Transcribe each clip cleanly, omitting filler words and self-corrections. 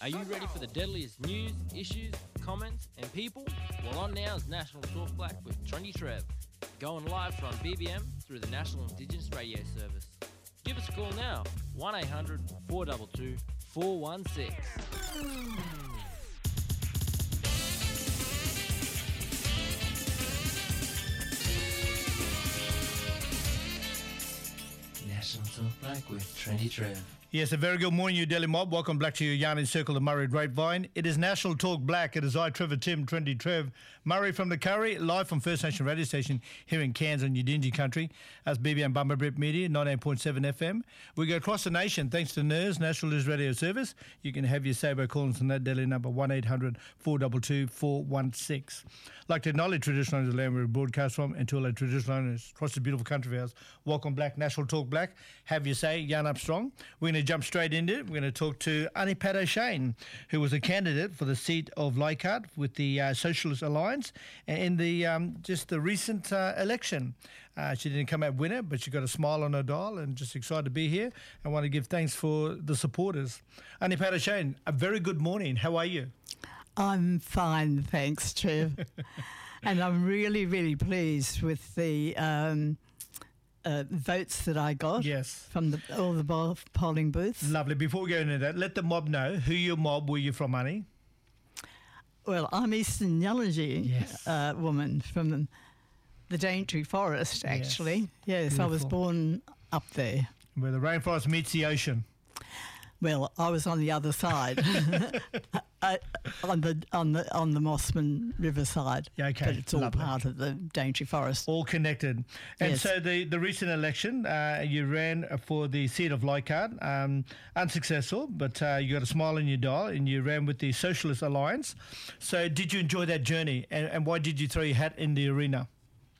Are you ready for the deadliest news, issues, comments, and people? Well, on now is National Talk Black with Trendy Trev, going live from BBM through the National Indigenous Radio Service. Give us a call now, 1-800-422-416. National Talk Black with Trendy Trev. Yes, a very good morning, you Daily Mob. Welcome back to your Yarn Circle of Murray Grapevine. It is National Talk Black. It is I, Trevor Tim, Trendy Trev, Murray from the Curry, live from First Nation Radio Station here in Cairns on Udingi Country. That's BBM Bumba Brip Media, 98.7 FM. We go across the nation thanks to NIRS, National News Radio Service. You can have your Sabo calls on that daily number, 1-800-422-416. I'd like to acknowledge traditional owners of the land we broadcast from and to all our traditional owners across the beautiful country of ours. Welcome back, National Talk Black. Have your say, yarn up strong. We're going to jump straight into it. We're going to talk to Annie-Pat O'Shane, who was a candidate for the seat of Leichhardt with the Socialist Alliance in the just the recent election. She didn't come out winner, but she got a smile on her dial and just excited to be here. I want to give thanks for the supporters. Annie-Pat O'Shane, a very good morning. How are you? I'm fine, thanks, Trev. And I'm really, really pleased with the votes that I got from all the polling booths. Lovely. Before we go into that, let the mob know who your mob were you from, Annie? Well, I'm Eastern Yunnalji woman from the Daintree Forest, actually. Yes, I was born up there. Where the rainforest meets the ocean. Well, I was on the other side, on the Mossman River side. Yeah, okay. But it's all part of the Daintree Forest. All connected. And so the recent election, you ran for the seat of Leichhardt, unsuccessful, but you got a smile in your dial and you ran with the Socialist Alliance. So did you enjoy that journey and why did you throw your hat in the arena?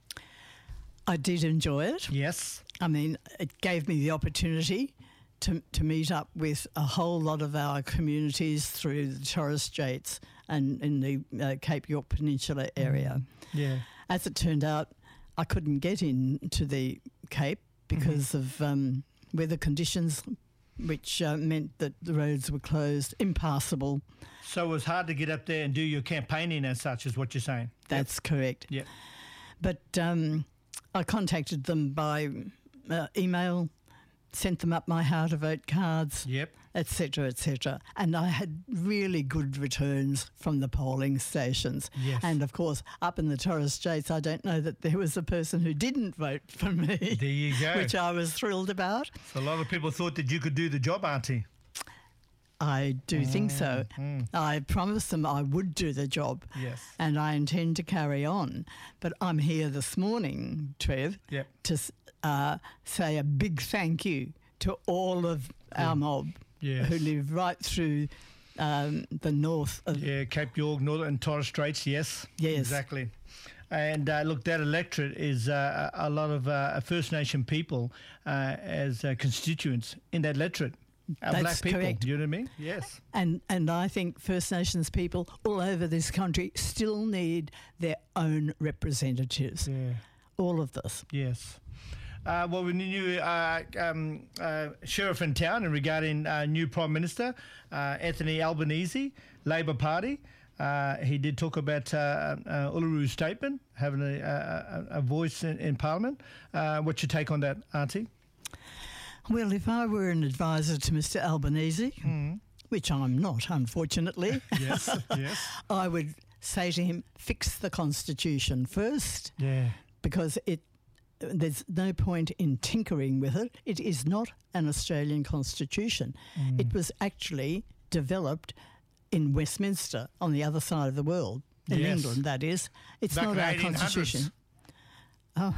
I did enjoy it. Yes. I mean, it gave me the opportunity to meet up with a whole lot of our communities through the Torres Straits and in the Cape York Peninsula area. Yeah. As it turned out, I couldn't get into the Cape because of weather conditions, which meant that the roads were closed, impassable. So it was hard to get up there and do your campaigning as such, is what you're saying? That's correct. Yeah. But I contacted them by email, sent them up my how to vote cards, etc., etc. And I had really good returns from the polling stations. Yes. And, of course, up in the Torres Straits, I don't know that there was a person who didn't vote for me. There you go. Which I was thrilled about. So a lot of people thought that you could do the job, Auntie. I do think so. I promised them I would do the job. Yes. And I intend to carry on. But I'm here this morning, Trev, to say a big thank you to all of our mob who live right through the north of... Yeah, Cape York, Northern and Torres Straits, yes. Yes. Exactly. And look, that electorate is a lot of First Nation people as constituents in that electorate. That's black people, correct. you know what I mean? Yes. And I think First Nations people all over this country still need their own representatives. Yeah. All of this. Yes. Well, we knew Sheriff in town and regarding new Prime Minister, Anthony Albanese, Labor Party. He did talk about Ullaru's statement, having a voice in Parliament. What's your take on that, Auntie? Well, if I were an advisor to Mr Albanese, which I'm not, unfortunately, yes, I would say to him, fix the Constitution first, because there's no point in tinkering with it. It is not an Australian Constitution. It was actually developed in Westminster, on the other side of the world, in England, that is. It's back not our Constitution. Oh,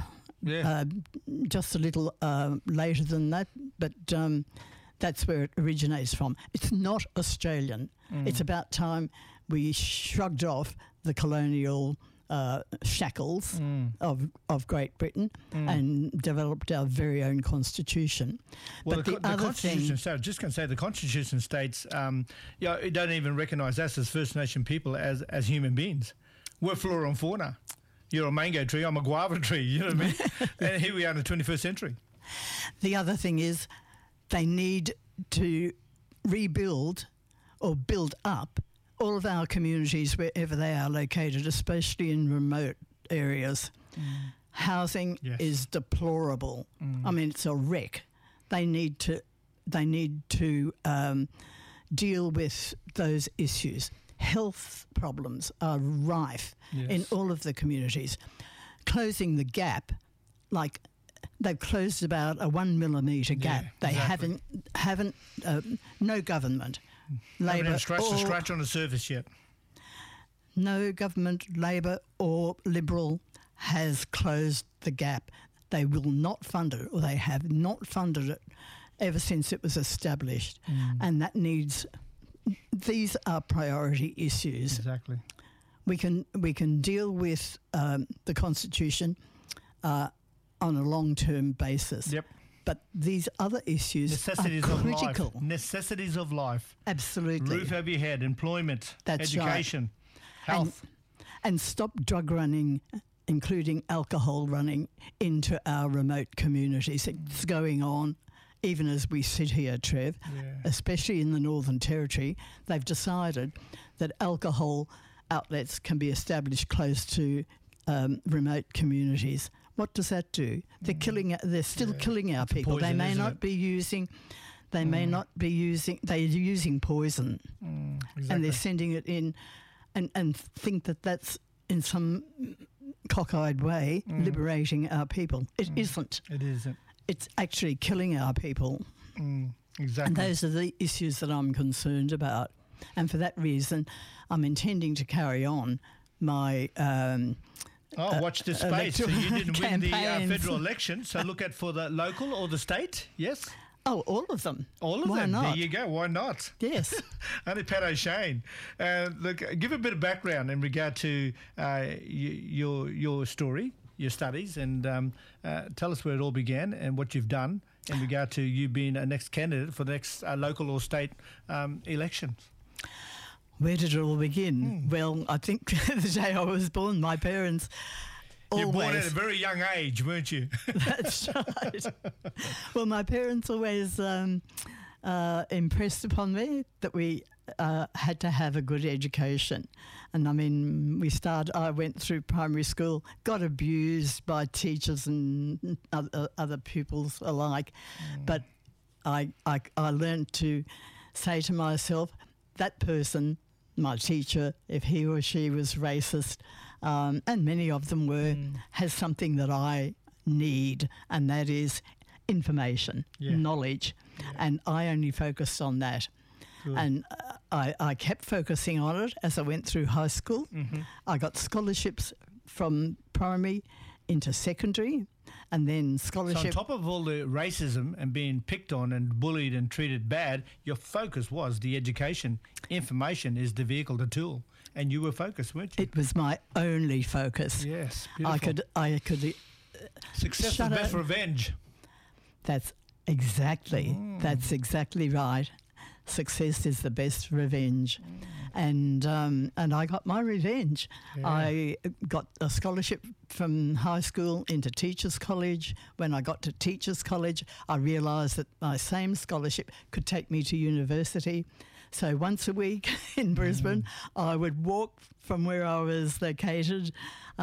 just a little later than that, but that's where it originates from. It's not Australian. It's about time we shrugged off the colonial shackles of Great Britain and developed our very own constitution. Well, but the Constitution, so just going to say the Constitution states, it don't even recognise us as First Nation people as human beings. We're flora and fauna. You're a mango tree, I'm a guava tree, you know what I mean? And here we are in the 21st century. The other thing is they need to rebuild or build up all of our communities wherever they are located, especially in remote areas. Housing is deplorable. I mean, it's a wreck. They need to deal with those issues. Health problems are rife in all of the communities. Closing the gap, like they've closed about a 1 millimetre gap. They haven't no government, Labor, scratch on the surface yet. No government, Labor or Liberal, has closed the gap. They will not fund it, or they have not funded it ever since it was established, and that needs. These are priority issues. Exactly. We can deal with the Constitution on a long-term basis. Yep. But these other issues are critical. Of life. Necessities of life. Absolutely. Roof over your head, employment, education, health. And stop drug running, including alcohol running, into our remote communities. It's going on. Even as we sit here, Trev, especially in the Northern Territory, they've decided that alcohol outlets can be established close to remote communities. What does that do? They're still killing our people. Poison, they may not be using. They may not be using. They're using poison, exactly. and they're sending it in, and think that that's in some cockeyed way liberating our people. It isn't. It isn't. It's actually killing our people. Exactly. And those are the issues that I'm concerned about. And for that reason, I'm intending to carry on my watch this space. So you didn't win the federal election. So look at for the local or the state, yes? Oh, all of them. All of Why them. not? There you go. Why not? Yes. Only Pat O'Shane. Look, give a bit of background in regard to your story, your studies, and tell us where it all began and what you've done in regard to you being a next candidate for the next local or state elections. Where did it all begin? Well, I think the day I was born, my parents always... You were born at a very young age, weren't you? That's right. Well, my parents always impressed upon me that we had to have a good education. And I mean, I went through primary school, got abused by teachers and other pupils alike. But I learned to say to myself, that person, my teacher, if he or she was racist, and many of them were, has something that I need, and that is information, knowledge. And I only focused on that. Good. And I kept focusing on it as I went through high school. I got scholarships from primary into secondary, and then scholarship. So on top of all the racism and being picked on and bullied and treated bad, your focus was the education. Information is the vehicle, the tool, and you were focused, weren't you? It was my only focus. Yes, beautiful. I could. Success is best revenge. That's exactly right. Success is the best revenge. And I got my revenge. Yeah. I got a scholarship from high school into Teachers College. When I got to Teachers College, I realised that my same scholarship could take me to university. So once a week in Brisbane, I would walk from where I was located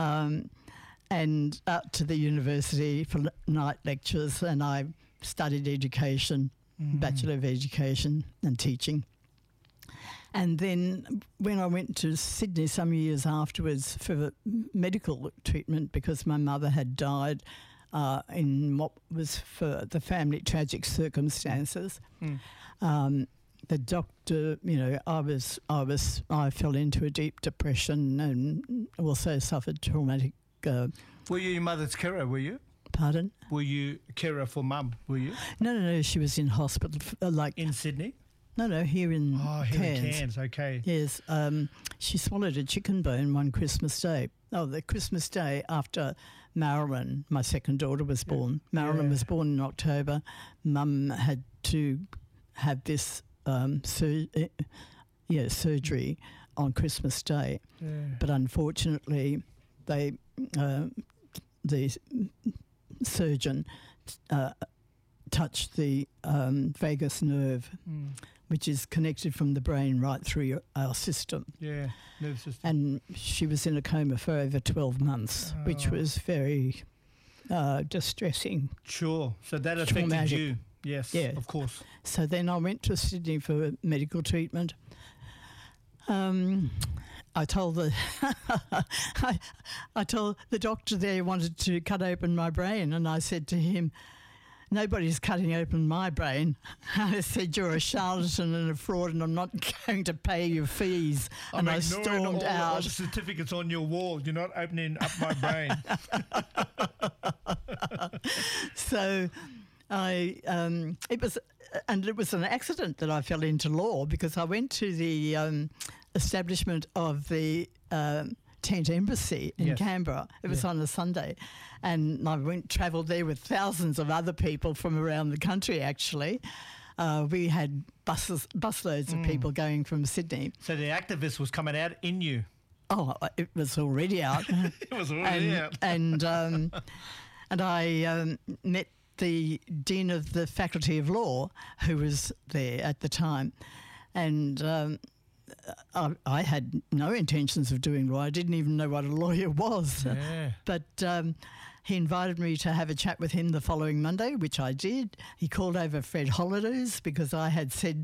and out to the university for night lectures, and I studied education, Bachelor of Education and teaching. And then when I went to Sydney some years afterwards for medical treatment because my mother had died in what was for the family tragic circumstances, the doctor, I fell into a deep depression and also suffered traumatic. Were you your mother's carer, were you? Pardon? Were you carer for Mum, were you? No, she was in hospital. In Sydney? No, here in Cairns. Here in Cairns, okay. Yes, she swallowed a chicken bone one Christmas Day. Oh, the Christmas Day after Marilyn, my second daughter, was born. Marilyn was born in October. Mum had to have this surgery on Christmas Day. Yeah. But unfortunately, the surgeon touched the vagus nerve, which is connected from the brain right through our system. Yeah, nervous system. And she was in a coma for over 12 months, which was very distressing. Sure. So that affected Traumatic. you. Yes, Yeah. of course. So then I went to Sydney for medical treatment. I told the I told the doctor there he wanted to cut open my brain, and I said to him, "Nobody's cutting open my brain." I said, "You're a charlatan and a fraud, and I'm not going to pay your fees." And I ignoring stormed all out. the certificates on your wall. You're not opening up my brain. So it was an accident that I fell into law, because I went to the establishment of the tent embassy in Yes. Canberra. It was on a Sunday, and I travelled there with thousands of other people from around the country. Actually, we had busloads of people going from Sydney. So the activist was coming out in you. Oh, it was already out. It was already out. And I met the Dean of the Faculty of Law, who was there at the time. And I had no intentions of doing law. I didn't even know what a lawyer was. Yeah. But he invited me to have a chat with him the following Monday, which I did. He called over Fred Hollows, because I had said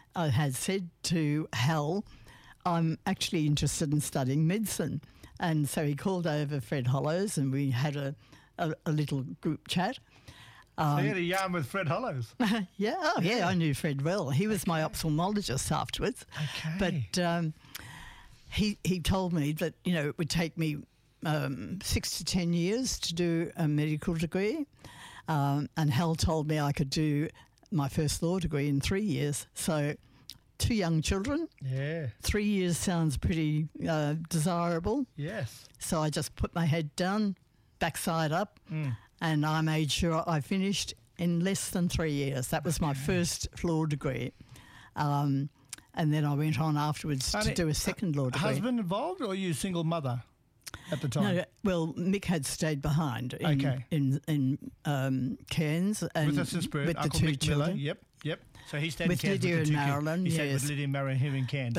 to Hal, I'm actually interested in studying medicine. And so he called over Fred Hollows, and we had a little group chat. So you had a yarn with Fred Hollows. Yeah, I knew Fred well. He was my ophthalmologist afterwards. Okay. But he told me that, it would take me 6 to 10 years to do a medical degree. And Hal told me I could do my first law degree in 3 years. So 2 young children. Yeah. 3 years sounds pretty desirable. Yes. So I just put my head down, backside up, and I made sure I finished in less than 3 years. That was my first law degree. And then I went on afterwards to do a second law degree. Husband involved, or you single mother at the time? No, well, Mick had stayed behind in Cairns and With us in spirit, with Uncle the 2 Mick children. Miller. Yep. So he stayed With in Cairns Lydia with the 2 and kids. Marilyn, He stayed yes. with Lydia and Marilyn here in Cairns.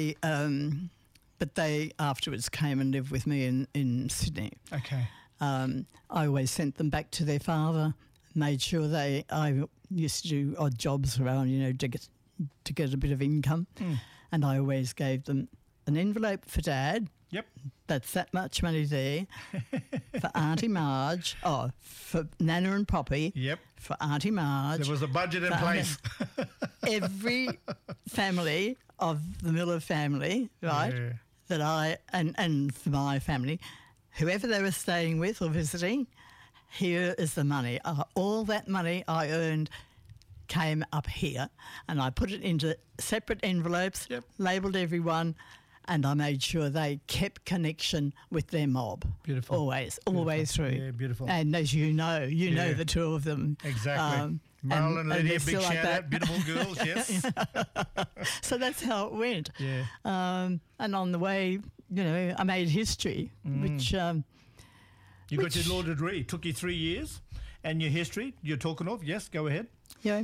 But they afterwards came and lived with me in Sydney. Okay. I always sent them back to their father, made sure I used to do odd jobs around, to get a bit of income. And I always gave them an envelope for Dad. Yep. That's that much money there. For Auntie Marge. Oh, for Nana and Poppy. Yep. For Auntie Marge. There was a budget in place. Every family of the Miller family, right, Yeah. that and for my family, whoever they were staying with or visiting, here is the money. All that money I earned came up here, and I put it into separate envelopes, labelled everyone, and I made sure they kept connection with their mob. Beautiful. Always, all the way through. Yeah, beautiful. And as you know the 2 of them. Exactly. Marilyn and Lydia, they're big still like shout that. out. Beautiful girls, yes. So that's how it went. Yeah. And on the way, I made history, which... You got your law degree. It took you 3 years. And your history, you're talking of. Yes, go ahead. Yeah.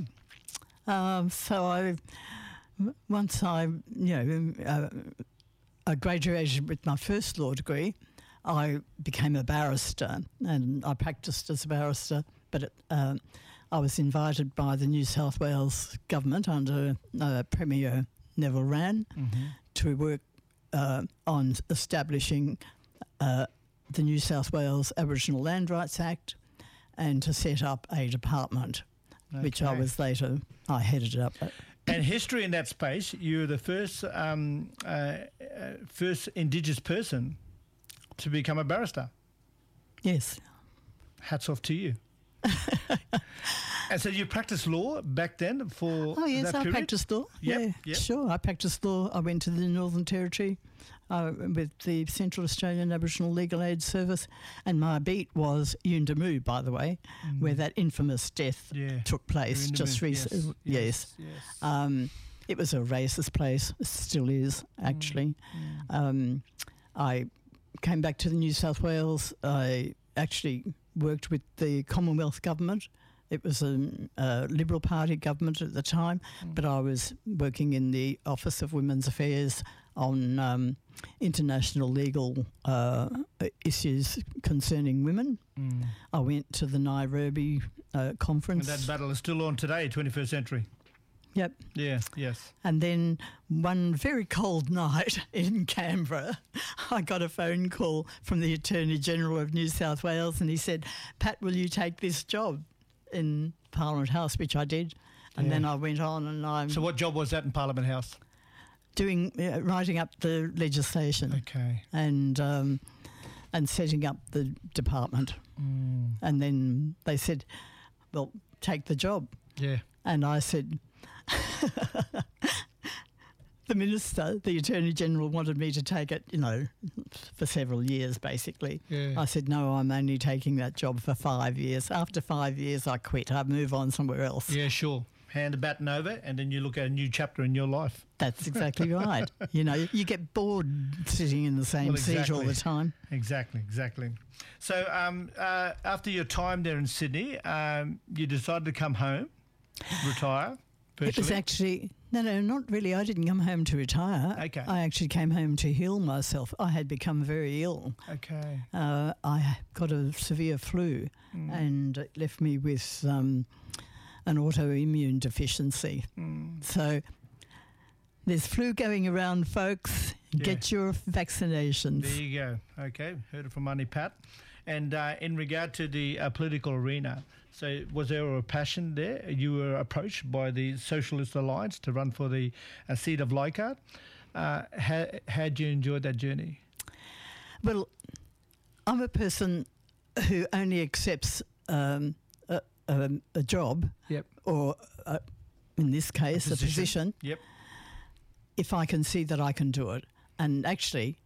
So once I graduated with my first law degree, I became a barrister, and I practiced as a barrister, but I was invited by the New South Wales government under Premier Neville Wran to work on establishing the New South Wales Aboriginal Land Rights Act, and to set up a department, which I headed it up. And history in that space, you're the first Indigenous person to become a barrister. Yes. Hats off to you. And so you practiced law back then for Oh, yes, that I period? practiced law. Yep. Sure. I practiced law. I went to the Northern Territory with the Central Australian Aboriginal Legal Aid Service, and my beat was Yuendamu, by the way, where that infamous death took place just recently. Yes. It was a racist place. It still is, actually. I came back to the New South Wales. I actually worked with the Commonwealth government It was a Liberal Party government at the time, but I was working in the Office of Women's Affairs on international legal issues concerning women. I went to the Nairobi conference. And that battle is still on today, 21st century. Yep. Yeah, yes. And then one very cold night in Canberra, I got a phone call from the Attorney General of New South Wales, and he said, "Pat, will you take this job in Parliament House?" Which I did. And then I went on and I'm... So what job was that in Parliament House? doing writing up the legislation. Okay. And setting up the department. And then they said, well, take the job. Yeah. And I said, the Minister, the Attorney General wanted me to take it, for several years basically. Yeah. I said, no, I'm only taking that job for 5 years. After 5 years, I quit. I move on somewhere else. Yeah, sure. Hand the baton over and then you look at a new chapter in your life. That's exactly right. You get bored sitting in the same seat all the time. Exactly. So after your time there in Sydney, you decided to come home, retire. Virtually. It was actually, no, not really. I didn't come home to retire. Okay. I actually came home to heal myself. I had become very ill. Okay. I got a severe flu and it left me with an autoimmune deficiency. So there's flu going around, folks. Yeah. Get your vaccinations. There you go. Okay, heard it from Auntie Pat. And in regard to the political arena, so was there a passion there? You were approached by the Socialist Alliance to run for the seat of Leichhardt. How'd you enjoy that journey? Well, I'm a person who only accepts a job, Yep. or in this case, a position, Yep. if I can see that I can do it. And actually,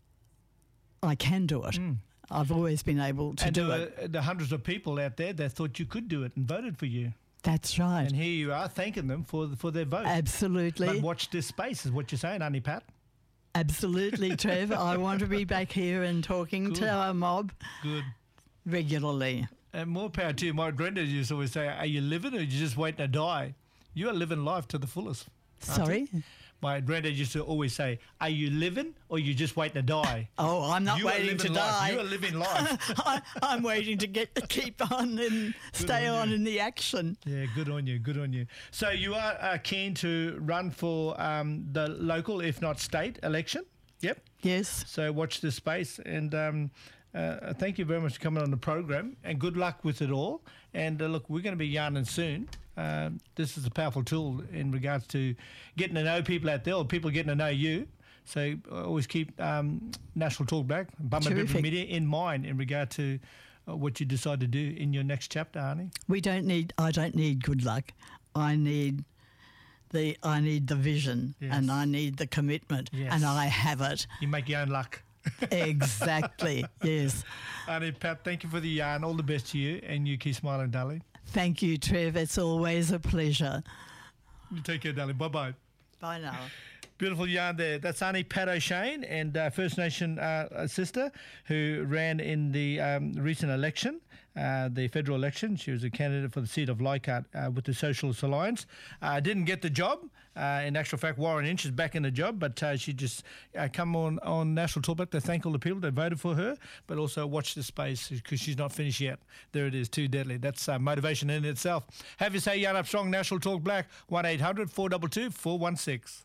I can do it. I've always been able to do it. The hundreds of people out there that thought you could do it and voted for you. That's right. And here you are thanking them for their vote. Absolutely. But watch this space is what you're saying, Auntie Pat. Absolutely, Trev. I want to be back here and talking to our mob regularly. And more power to you. My granddad used to always say, are you living or are you just waiting to die? You are living life to the fullest. Sorry? My granddad used to always say, are you living or you just waiting to die? Oh, I'm not waiting to die. You are living life. I'm waiting to keep on and stay on in the action. Yeah, good on you. So you are keen to run for the local, if not state, election? Yep. Yes. So watch this space and thank you very much for coming on the program and good luck with it all. And look, we're going to be yarning soon. This is a powerful tool in regards to getting to know people out there or people getting to know you. So always keep National Talk Black, Bummer Different Media in mind in regard to what you decide to do in your next chapter, Arnie. I don't need good luck. I need the vision and I need the commitment and I have it. You make your own luck. Exactly, yes. Arnie, Pat, thank you for the yarn. All the best to you and you keep smiling, darling. Thank you, Trev. It's always a pleasure. You take care, darling. Bye-bye. Bye now. Beautiful yarn there. That's Auntie Pat O'Shane and First Nation sister who ran in the recent election, the federal election. She was a candidate for the seat of Leichhardt with the Socialist Alliance. Didn't get the job. In actual fact, Warren Inch is back in the job, but she just come on National Talkback to thank all the people that voted for her, but also watch the space because she's not finished yet. There it is, too deadly. That's motivation in itself. Have you say Yarn Up Strong, National Talk Black, 1-800-422-416.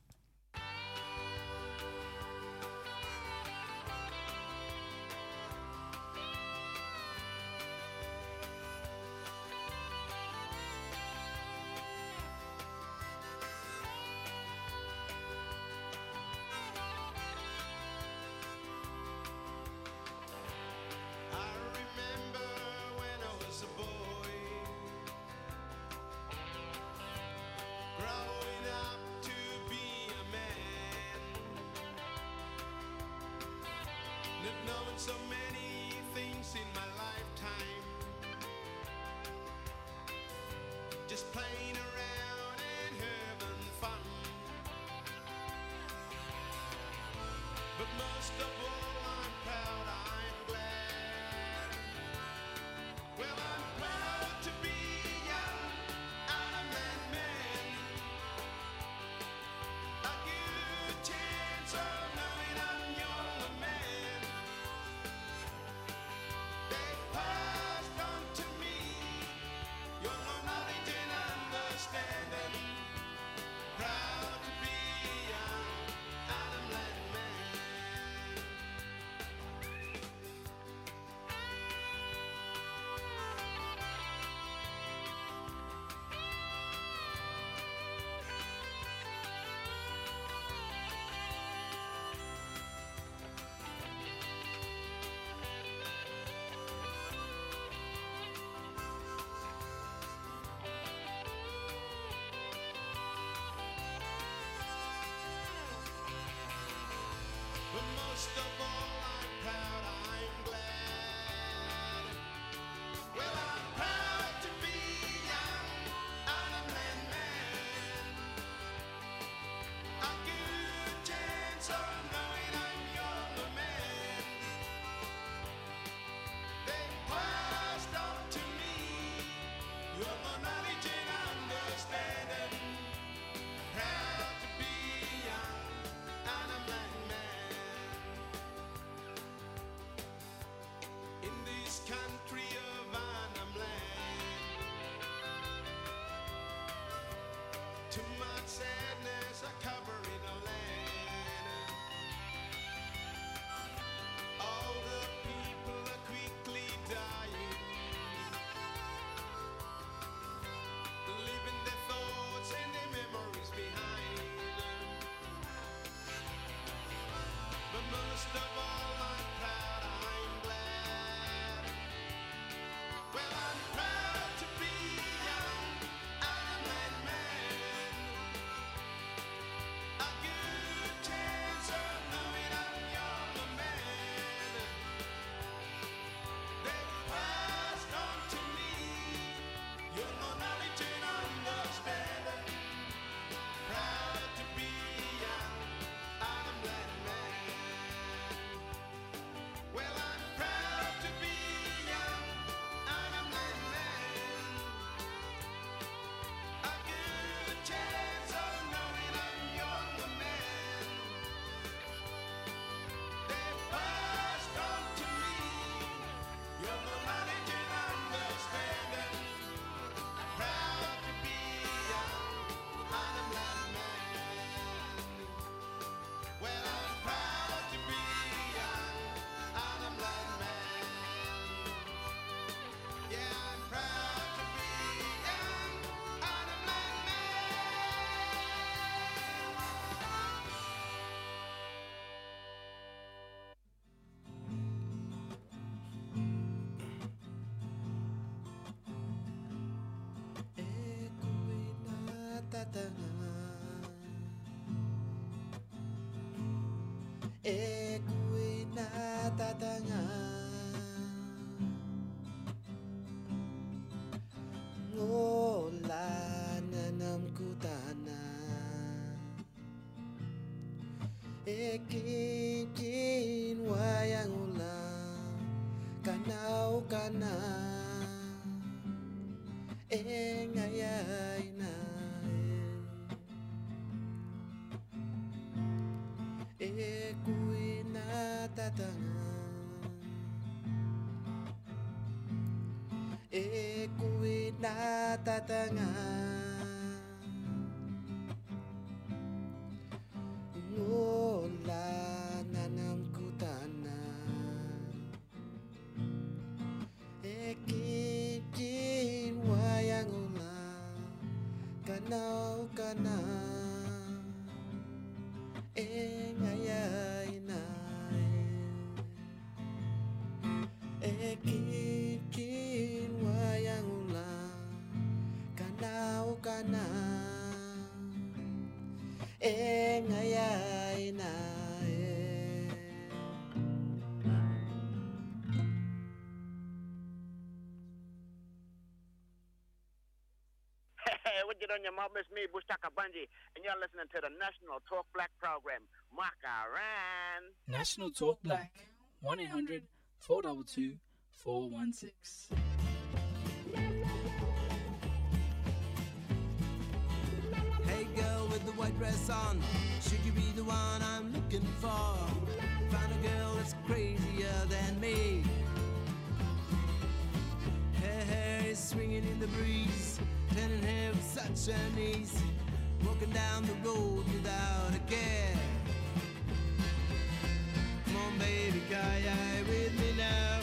Knowing so many things in my lifetime, just playing around and having fun. But most of all, I'm proud, I'm glad. Well, I'm proud to be most of all, I'm proud, I'm glad. Well, I'm proud to be young, I'm a man. A good chance of knowing I'm your man. They passed on to me your knowledge and understanding. Proud to be young, I'm a man. In this country of Annam land, too much sadness are covering the land. All the people are quickly dying, leaving their thoughts and their memories behind. But most of all, I'm proud, I'm glad. Well, I'm proud to be young, I'm a man. A good chance of knowing I'm young, a man. They passed on to me your knowledge and understanding. Proud to be young, I'm a man. Well, I'm proud to be young, I'm a man. A good chance of knowing I'm young, a man. They passed on to me your knowledge and understanding. Proud to be young, I'm a man. Well, I'm proud to be young, I'm a man. Yeah, I'm proud to be young, I'm a man. Ngola nanam kutana Ekin wayang ulang Kanau kana Engayay na Ekuy na tatangan Ekuy na tatangan Ngola nanam kutana Ekin wayang ulang Kanau kana Engayay na Ekin wayang ulang Kanau kana Engayay na Hey, what you doing, your mom? It's me, Bushaka Bunji, and you're listening to the National Talk Black program. Makaran. National Talk Black, 1-800-422-416. Hey girl with the white dress on, should you be the one I'm looking for? Found a girl that's crazier than me. Her hair is swinging in the breeze, turning hair with such an ease, walking down the road without a care. Come on baby, kaya with me now.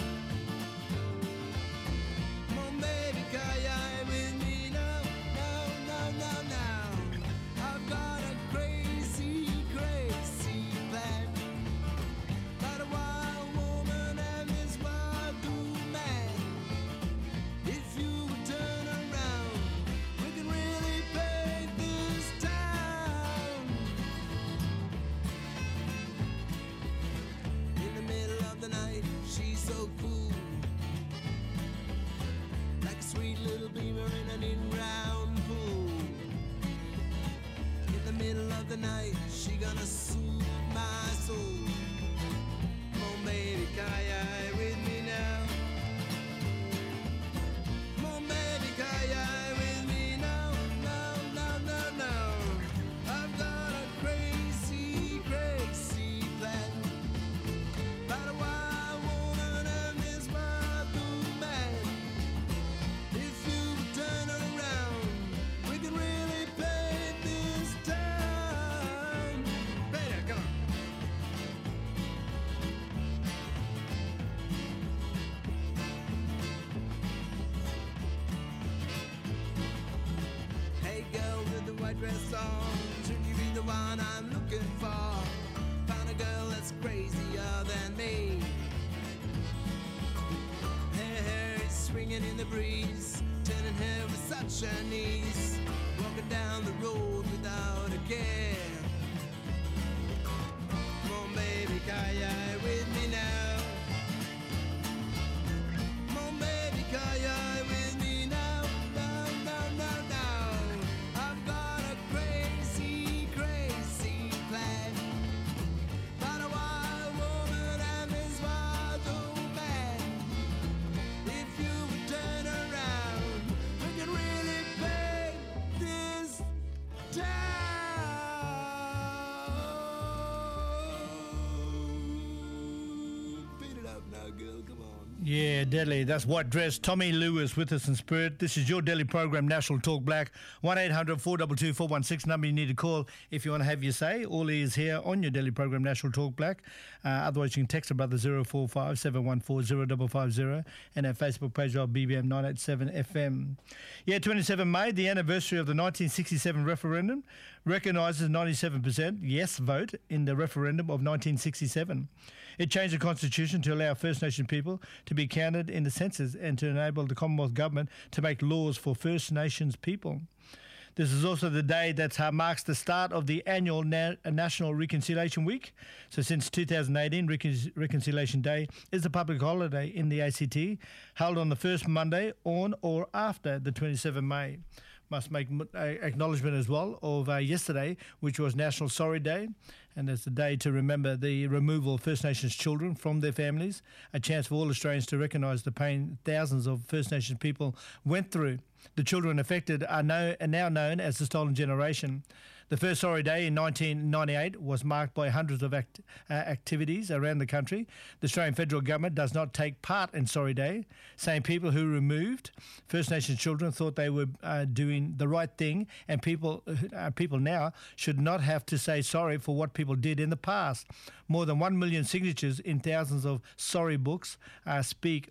Come on baby, kaya with me now. Now. I've got a crazy plan. Got a wild woman and this wild man. If you would turn around, we can really paint this town. the night, she gonna soothe my soul. Come on, baby, kayak with me now. Come on, baby, kayak with me now. Now, now, now, now. I've got a crazy, crazy plan. About a wild woman and this wild man. If you turn around, we can really paint this town. Better, come on. Hey girl with the white dress on, should you be the one I'm looking for? Found a girl that's crazier than me. Her hair is swinging in the breeze, turning her with such an ease. Walking down the road without a care. Come on, baby, kayak with me now. Come on, baby, kayak with me now. Now, now, now, now. I've got a crazy, crazy plan. Got a wild woman and this wild old man. If you would turn around, we can really paint this town. Beat it up now, girl. Come on. Yeah, deadly. That's White Dress. Tommy Lewis with us in spirit. This is your daily program, National Talk Black. 1-800-422-416. Number you need to call if you want to have your say. All is here on your daily program, National Talk Black. Otherwise, you can text about the 045 714 0550 and our Facebook page of BBM 987 FM. Yeah, 27 May, the anniversary of the 1967 referendum, recognises 97% yes vote in the referendum of 1967. It changed the constitution to allow First Nation people to be counted in the census and to enable the Commonwealth Government to make laws for First Nations people. This is also the day that marks the start of the annual National Reconciliation Week. So since 2018, Reconciliation Day is a public holiday in the ACT, held on the first Monday on or after the 27th May. Must make acknowledgement as well of yesterday, which was National Sorry Day, and it's a day to remember the removal of First Nations children from their families, a chance for all Australians to recognise the pain thousands of First Nations people went through. The children affected are now known as the Stolen Generation. The first Sorry Day in 1998 was marked by hundreds of activities around the country. The Australian Federal Government does not take part in Sorry Day, saying people who removed First Nations children thought they were doing the right thing, and people now should not have to say sorry for what people did in the past. More than 1 million signatures in thousands of sorry books speak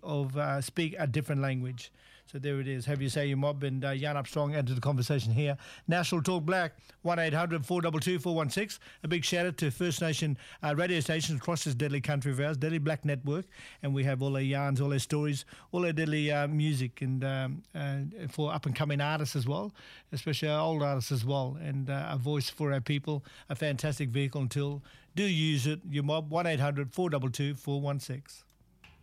a different language. So there it is. Have you say your mob, and Jan Armstrong entered the conversation here. National Talk Black, 1-800-422-416. A big shout out to First Nation radio stations across this deadly country of ours, Deadly Black Network, and we have all their yarns, all their stories, all their deadly music, and for up and coming artists as well, especially our old artists as well, and a voice for our people, a fantastic vehicle until do use it. Your mob, 1-800-422-416.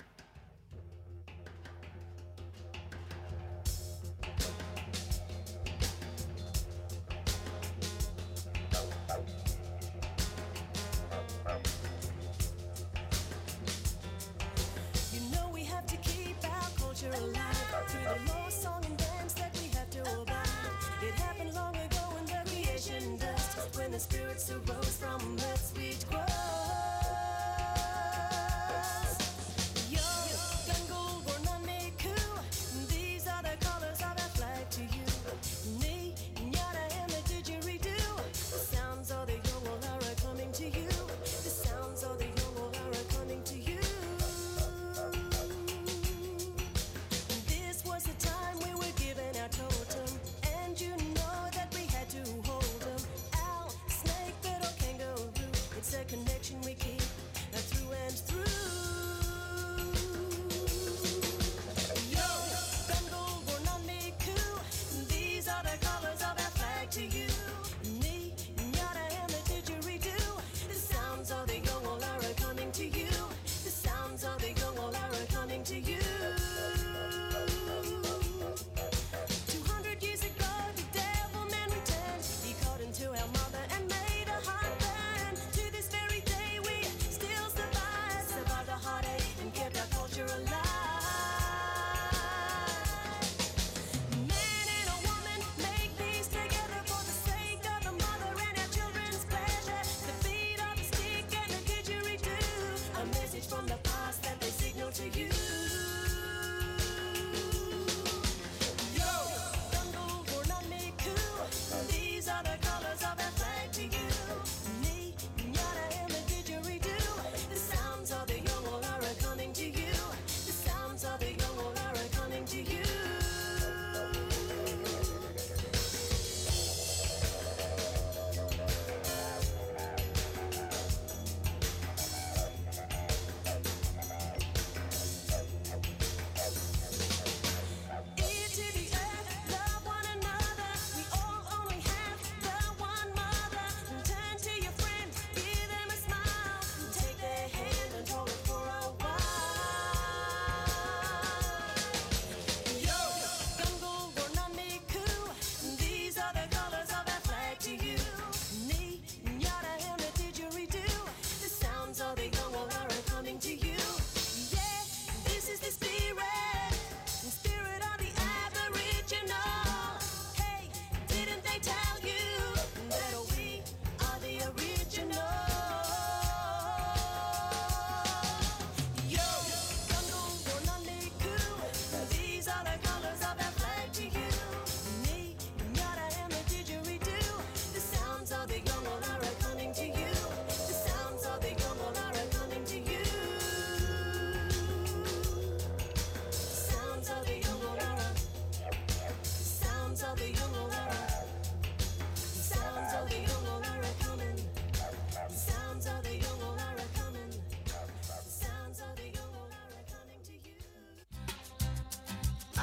The spirits arose from that sweet grass.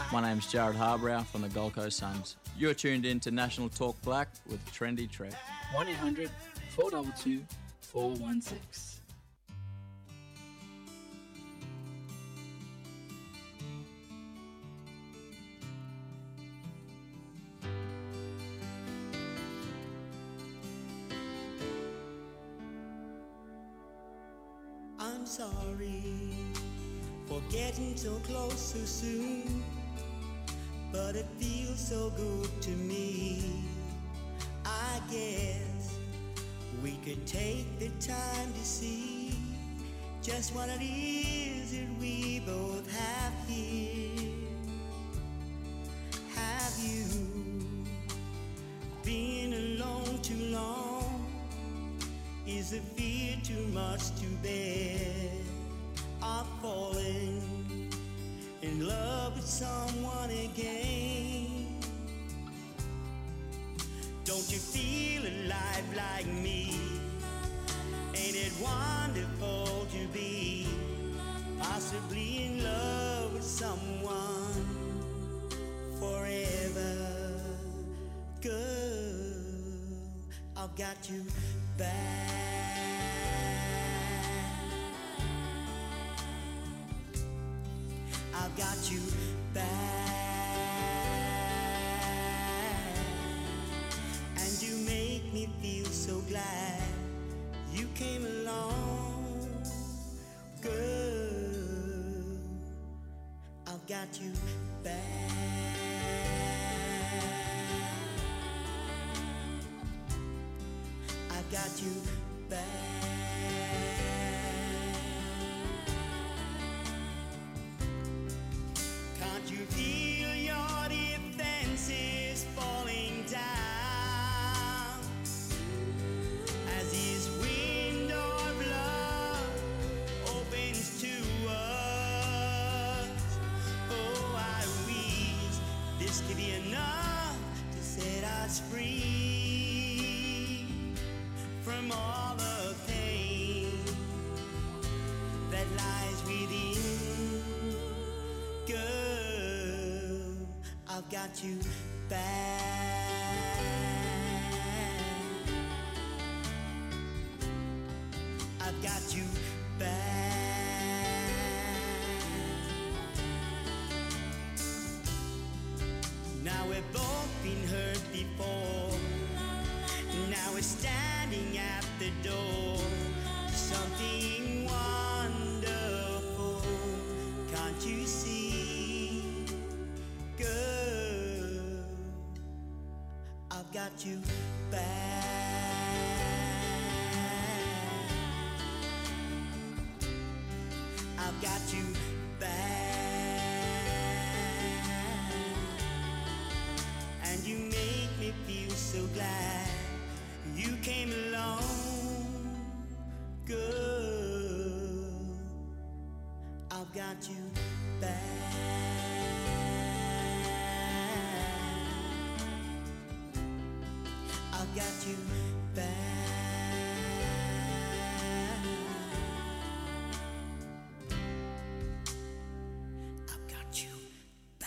My name's Jared Harbrow from the Gold Coast Suns. You're tuned in to National Talk Black with Trendy Trev. 1-800 422 416. I'm sorry for getting so close so soon, but it feels so good to me. I guess we could take the time to see just what it is that we both have here. Have you been alone too long? Is the fear too much to bear? I've fallen in love with someone again. Don't you feel alive like me? Ain't it wonderful to be possibly in love with someone forever? Girl, I've got you back. I've got you back, and you make me feel so glad you came along, girl. I've got you back. I've got you back. Can't you feel your defenses falling down as this window of love opens to us? Oh, I wish this could be enough to set us free from all the pain that lies within. Girl, I've got you back. I've got you back. Now we've both been hurt before. Now we're standing at the door. Something wonderful, can't you see? Girl, I've got you back. I've got you back, and you make me feel so glad you came along, girl. I've got you back. I've got you back. I've got you back.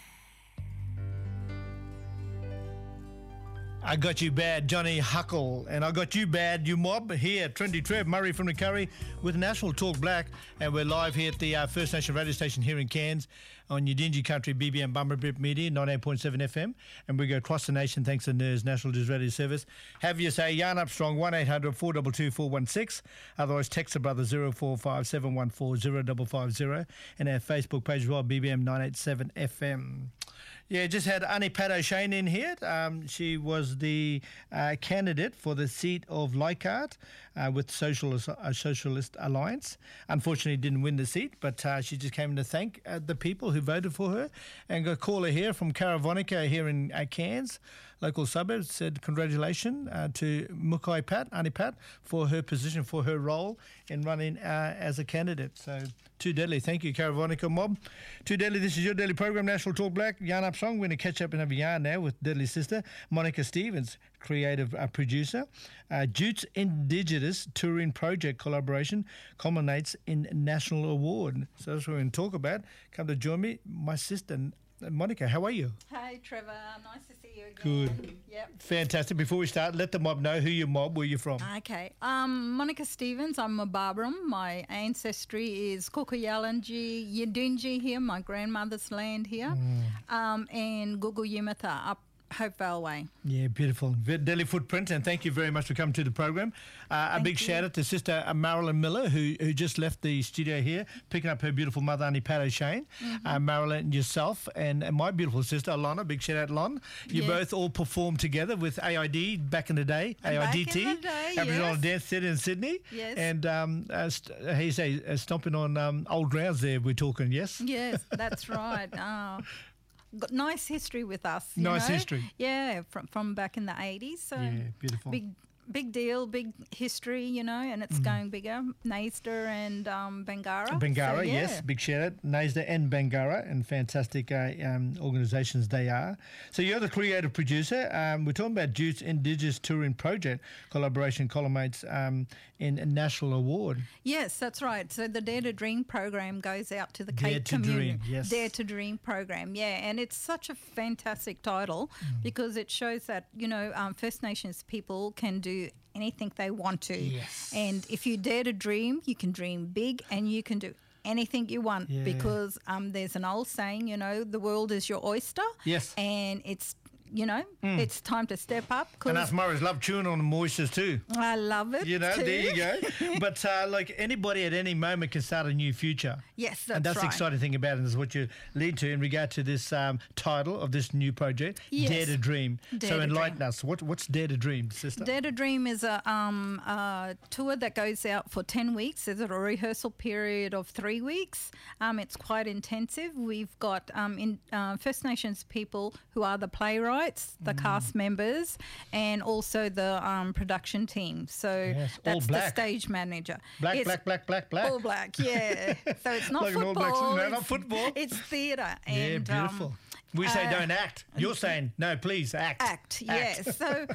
I got you bad, Johnny Huckle, and I got you bad, you mob, here, Trendy Trev, Murray from the Curry, with National Talk Black, and we're live here at the First Nation radio station here in Cairns on Yidinji Country BBM Bumberbip Media, 98.7 FM, and we go across the nation thanks to NERS, National News Radio Service. Have you say, Yarn Up Strong, 1-800 422 416, otherwise text the brother 045 714 0550, and our Facebook page as well, BBM 987 FM. Yeah, just had Annie Pat O'Shane in here. She was the candidate for the seat of Leichhardt with Socialist Alliance. Unfortunately, didn't win the seat, but she just came to thank the people who voted for her. And got a caller here from Caravonica here in Cairns, local suburbs, said congratulations to Mukai Pat, Annie Pat, for her position, for her role in running as a candidate. So, Too Deadly. Thank you, Caravonica mob. Too Deadly, this is your daily program, National Talk Black. Yarn Up Song. We're going to catch up and have a yarn now with Deadly's sister, Monica Stevens, creative producer. Jutes Indigenous Touring Project collaboration culminates in National Award. So that's what we're going to talk about. Come to join me, my sister, Monica, how are you? Hey, Trevor. Nice to see you again. Good. Yep. Fantastic. Before we start, let the mob know who your mob, where you're from. Okay. Monica Stevens. I'm a Barbaram. My ancestry is Kukuyalanji, Yidunji here, my grandmother's land here, and Guguyimatha up Hope Vale Way. Yeah, beautiful. Daily footprint, and thank you very much for coming to the program. A big shout out to Sister Marilyn Miller, who just left the studio here, picking up her beautiful mother, Auntie Pat O'Shane. Marilyn, yourself, and my beautiful sister, Alana. Big shout out, Lon. You both all performed together with AID back in the day, AIDT, Aboriginal Dance Theatre in Sydney. Yes. And, how you say, stomping on old grounds there, we're talking, yes? Yes, that's right. Got nice history with us. Nice know? history. Yeah, from back in the 80s. So Yeah, beautiful. Big deal, big history, and it's going bigger. Naysda and Bangara. Bangara, So, yeah. yes, big shout out. Naysda and Bangara, and fantastic organisations they are. So you're the creative producer. We're talking about Duke's Indigenous Touring Project collaboration columnates in a national award. Yes, that's right. So the Dare to Dream program goes out to the Dare Cape to community. Dream, yes. Dare to Dream program, yeah. And it's such a fantastic title because it shows that, First Nations people can do anything they want to. Yes. And if you dare to dream, you can dream big and you can do anything you want because there's an old saying, the world is your oyster. Yes. And it's, it's time to step up. And us Murrays love chewing on the moistures too. I love it too. There you go. But like anybody at any moment can start a new future. Yes, that's And that's right. the exciting thing about it, and is what you lead to in regard to this title of this new project, Yes. Dare to Dream. Dare so to enlighten Dream. us. What's Dare to Dream, sister? Dare to Dream is a tour that goes out for 10 weeks. There's a rehearsal period of 3 weeks. It's quite intensive. We've got First Nations people who are the playwrights, the cast members, and also the production team. So Yes, all that's the black. stage manager. Black, It's black. all black, yeah. So it's not Like an All football. Blacks- no, it's- not football. It's theatre. Yeah, And, beautiful. We say don't act. You're saying, no, please, act. Act, yes. So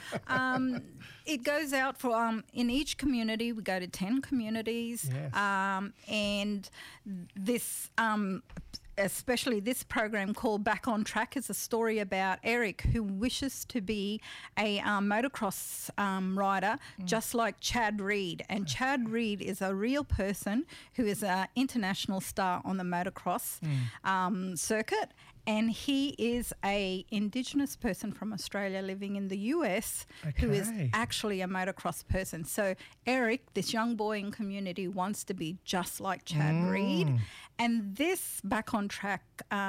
it goes out for in each community. We go to 10 communities, Yes. and this. Especially this program called Back on Track is a story about Eric, who wishes to be a motocross rider, just like Chad Reed. And Chad Reed is a real person who is an international star on the motocross circuit. And he is a Indigenous person from Australia living in the US who is Okay. actually a motocross person. So Eric, this young boy in community, wants to be just like Chad Reed. And this Back on Track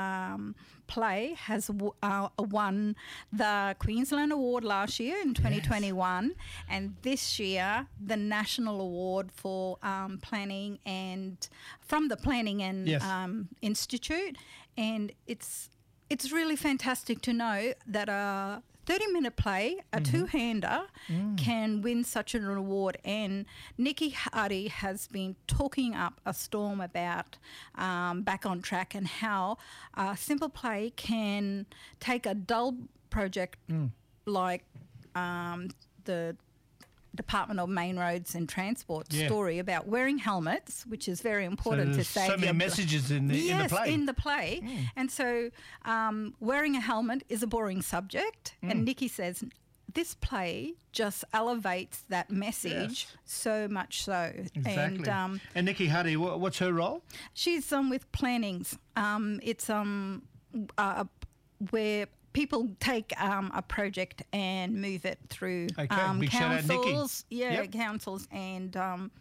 play has won the Queensland Award last year in 2021, and this year the National Award for planning and from the Planning and Yes. Institute. And it's really fantastic to know that a 30-minute play, a two-hander, can win such an award. And Nikki Hardy has been talking up a storm about Back on Track and how a simple play can take a dull project like the Department of Main Roads and Transport story about wearing helmets, which is very important to there's save so many your messages in the yes, play. in the play. And so wearing a helmet is a boring subject. And Nikki says this play just elevates that message so much so. Exactly. And Nikki Huddy, what's her role? She's with plannings. It's where people take a project and move it through Okay, big shout out, Nikki. councils. Councils and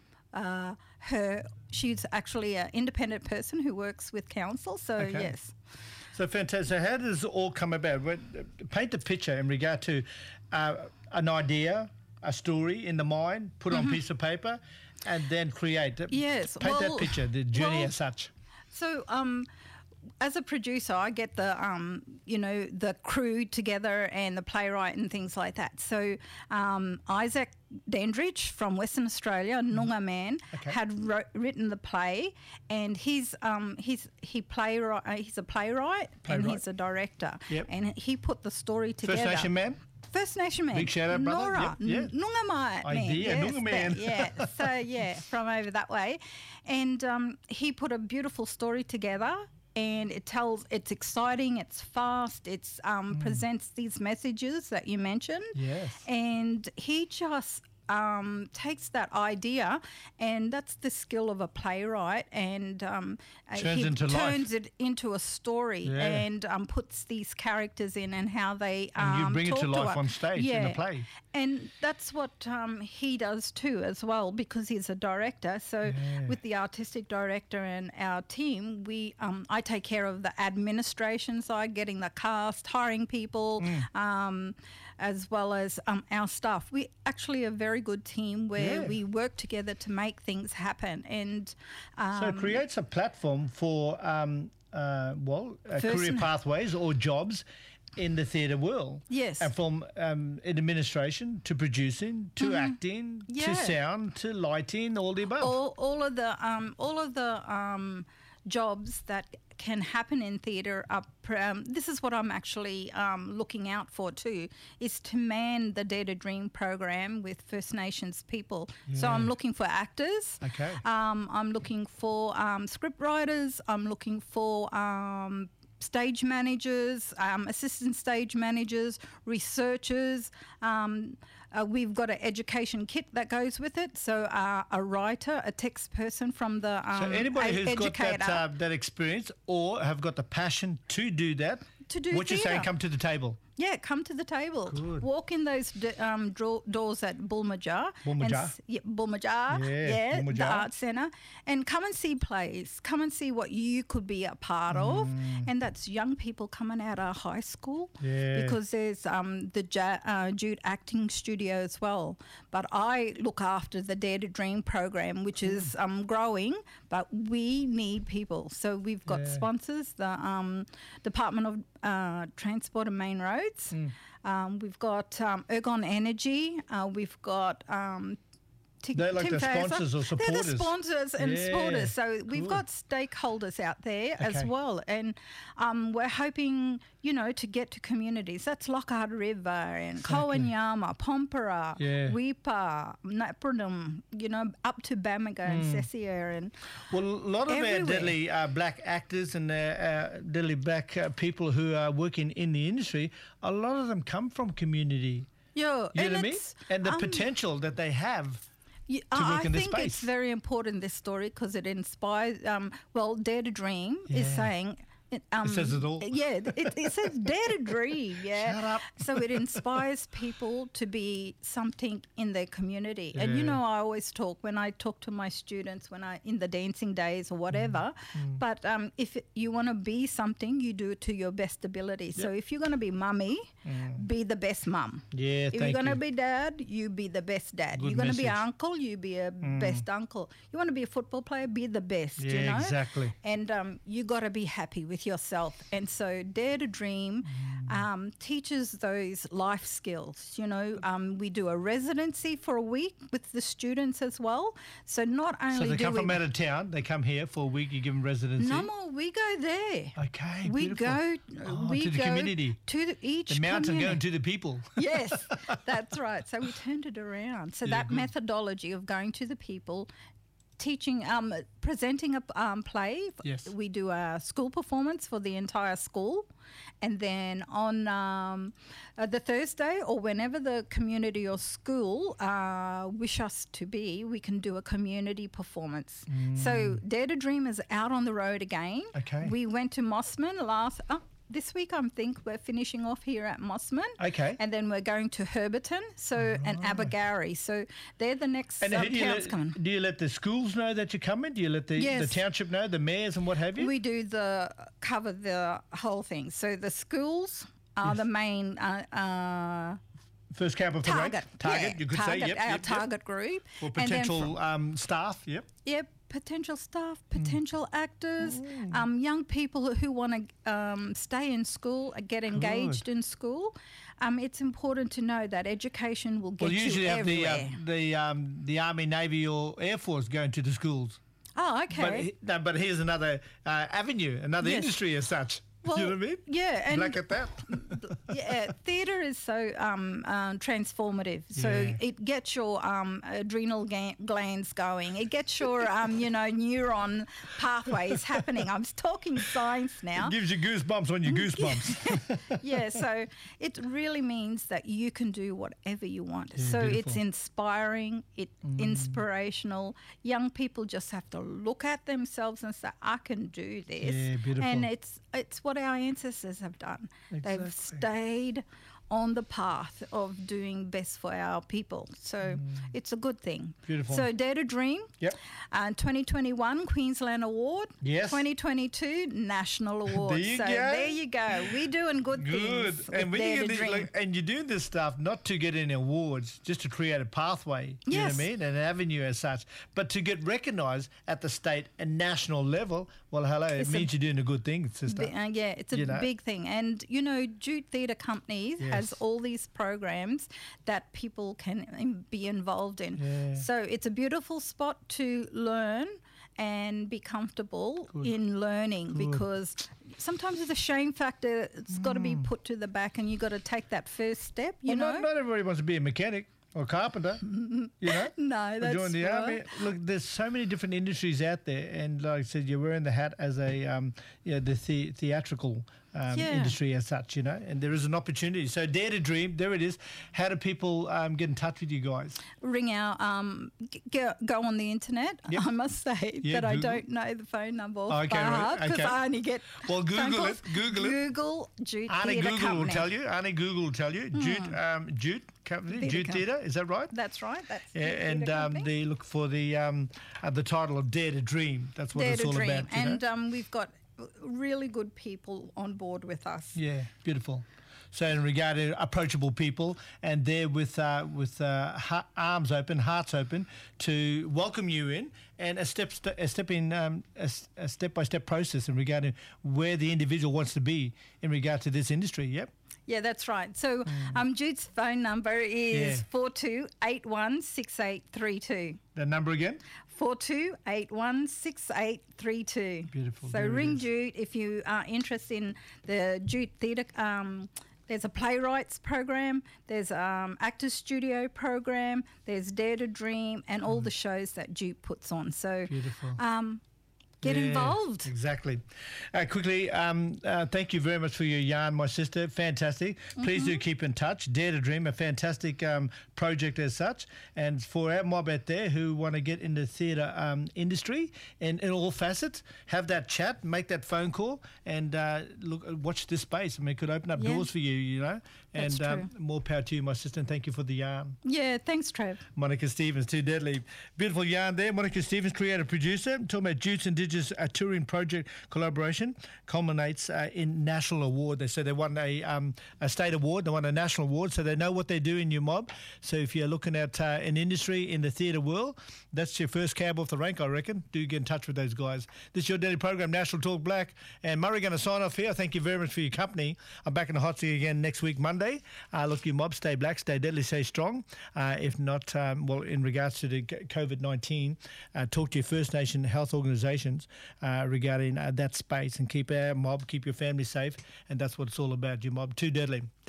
she's actually an independent person who works with council. So Okay. yes. So fantastic. So how does it all come about? Paint the picture in regard to an idea, a story in the mind, put on a piece of paper, and then create. Yes, Paint that well- picture, the journey well- as such. So, as a producer, I get the the crew together and the playwright and things like that. So, Isaac Dandridge from Western Australia, Noongar man, had written the play, and he's a playwright and he's a director, Yep. and he put the story together. First Nation man? First Nation man. Big shout out, brother. Nora, Yep, yeah. Noongar man. Idea, yes, Noongar man. So, from over that way. And he put a beautiful story together, and it's exciting, it's fast, it's presents these messages that you mentioned. Yes. And he just takes that idea, and that's the skill of a playwright, and he into life. turns it into a story, Yeah. and puts these characters in and how they And you bring it talk to life us. on stage in a play. And that's what he does too as well, because he's a director. So with the artistic director and our team, I take care of the administration side, getting the cast, hiring people, as well as our staff. We actually a very good team where we work together to make things happen. And So it creates a platform for, career pathways or jobs in the theatre world. Yes. And from administration to producing to acting to sound to lighting, all the above. all of the jobs that can happen in theatre are this is what I'm actually looking out for too, is to man the Dare to Dream program with First Nations people. So I'm looking for actors. Okay. I'm looking for script writers. I'm looking for stage managers, assistant stage managers, researchers. We've got an education kit that goes with it. So a writer, a text person from the So anybody who's educator. got that experience or have got the passion to do that, To do what you're saying, theatre. come to the table. Yeah, come to the table. Good. Walk in those doors at Bulmajar. Bulmajar? Bulmajar, Yeah, the Bulmajar. art centre. And come and see plays. Come and see what you could be a part of. And that's young people coming out of high school. Yeah. Because there's the Jude Acting Studio as well. But I look after the Dare to Dream program, which is growing, but we need people. So we've got sponsors, the Department of Transport and Main Roads. We've got Ergon Energy. We've got They're like the Fazer. sponsors or They're the supporters. sponsors and Yeah, supporters. So we've good. got stakeholders out there as Okay. well. And we're hoping, to get to communities. That's Lockhart River and Kowanyama, Pompera, Yeah. Weipa, Napranum, up to Bamaga and Cecilia. And Well, a lot of our Everywhere. deadly black actors and deadly black people who are working in the industry, a lot of them come from community. yeah, You and know what I mean? it's, And the potential that they have. Yeah, to work I in this think it's space. very important, this story, because it inspires. Dare to Dream is Yeah. saying. It says it all. Yeah, it says Dare to Dream. Yeah. Shut up. So it inspires people to be something in their community. And Yeah. I always talk when I talk to my students in the dancing days or whatever. But if you want to be something, you do it to your best ability. So if you're going to be mummy, be the best mum. Yeah, If you're thank going to you. be dad, you be the best dad. Good You're going to be message. uncle, you be a best uncle. You want to be a football player, be the best, Yeah, exactly. And you got to be happy with yourself. And so Dare to Dream teaches those life skills. We do a residency for a week with the students as well. So not only So they do come we... from out of town, they come here for a week, you give them residency. No more, we go there. Okay, We beautiful. go, we to the go community. to each The mountain community. going to the people. Yes, that's right. So we turned it around. So Yeah, that good. methodology of going to the people, teaching, presenting a play. Yes. We do a school performance for the entire school. And then on the Thursday or whenever the community or school wish us to be, we can do a community performance. So Dare to Dream is out on the road again. Okay. We went to Mossman this week. I think we're finishing off here at Mossman. Okay. And then we're going to Herberton, and Abergarie. So they're the next And who towns coming. do you let the schools know that you're coming? Do you let the Yes. township know, the mayors and what have you? We do cover the whole thing. So the schools are the main First camp of target. Target, Yeah, you could target, say. Yep, our yep, target group. For And then potential staff, yep. Yep, potential staff, potential actors, young people who want to stay in school, get engaged in school. It's important to know that education will get Well, you usually you have everywhere. the Army, Navy or Air Force going to the schools. Oh, okay. But here's another avenue, another Yes. industry as such. Well, you know what I mean? Yeah, and Black at that. yeah, theatre is so transformative. So Yeah. it gets your adrenal glands going. It gets your neuron pathways happening. I'm talking science now. It gives you goosebumps on your goosebumps. Yeah, so it really means that you can do whatever you want. Yeah, so it's beautiful. inspiring, inspirational. Young people just have to look at themselves and say, I can do this. Yeah, beautiful. And it's what our ancestors have done. They've Exactly. stayed on the path of doing best for our people. So it's a good thing. Beautiful. So Dare to Dream, Yep. 2021 Queensland Award, Yes. 2022 National Award. There you so go. there you go. We're doing good Good. things. And with when you Dare get to these, Dream. and you're doing this stuff not to get any awards, just to create a pathway, you know what I Yes. mean, an avenue as such, but to get recognised at the state and national level. Well, hello, It's it a means you're doing a good thing, sister. Yeah, it's a You know? big thing. And, Jute Theatre Company has Yes. all these programs that people can be involved in. Yeah. So it's a beautiful spot to learn and be comfortable in learning because sometimes there's a shame factor. It's got to be put to the back and you've got to take that first step, you Well, know? not everybody wants to be a mechanic or a carpenter, you know. No, Or that's join the army. right. Look, there's so many different industries out there, and like I said, you're wearing the hat as a, the theatrical Yeah. industry as such, you know, and there is an opportunity. So Dare to Dream, there it is. How do people get in touch with you guys? Ring our go on the internet. Yep. I must say Yeah, that I Google. don't know the phone number off Okay, by right, heart because okay. I only get Well, phone Google calls. it, Google it. Google Jute Auntie Theatre Google will Company. tell you. Auntie Google will tell you. Jute Company, Theatre Jute Company. Theatre, is that right? That's right. That's Yeah, Jute and Theatre Company. they look for the title of Dare to Dream. That's what Dare it's to all Dream. about. You know? And we've got really good people on board with us. Yeah, beautiful. So in regard to approachable people, and they're with arms open, hearts open, to welcome you in, and a step-by-step process in regard to where the individual wants to be in regard to this industry. Yep. Yeah, that's right. So Jute's phone number is Yeah. 42816832. The number again? 42816832. Beautiful. So There it ring is. Jute if you are interested in the Jute Theatre. There's a playwrights program, there's actors studio program, there's Dare to Dream, and all the shows that Jute puts on. So Beautiful. get Yeah, involved. Exactly. Quickly, thank you very much for your yarn, my sister. Fantastic. Please do keep in touch. Dare to Dream, a fantastic project as such. And for our mob out there who want to get into theatre industry in all facets, have that chat, make that phone call, and watch this space. I mean, it could open up Yeah. doors for you, you know. That's And true. more power to you, my sister, and thank you for the yarn. Yeah, thanks, Trev. Monica Stevens, too deadly. Beautiful yarn there. Monica Stevens, creative producer. Talking about Jute's Indigenous Touring Project collaboration culminates in national award. They said they won a state award, they won a national award, so they know what they do in your mob. So if you're looking at an industry in the theatre world, that's your first cab off the rank, I reckon. Do get in touch with those guys. This is your daily program, National Talk Black. And Murray going to sign off here. Thank you very much for your company. I'm back in the hot seat again next week, Monday. Look, your mob, stay black, stay deadly, stay strong. If not, in regards to the COVID-19, talk to your First Nation health organisations regarding that space, and keep our mob, keep your family safe. And that's what it's all about, your mob. Too deadly.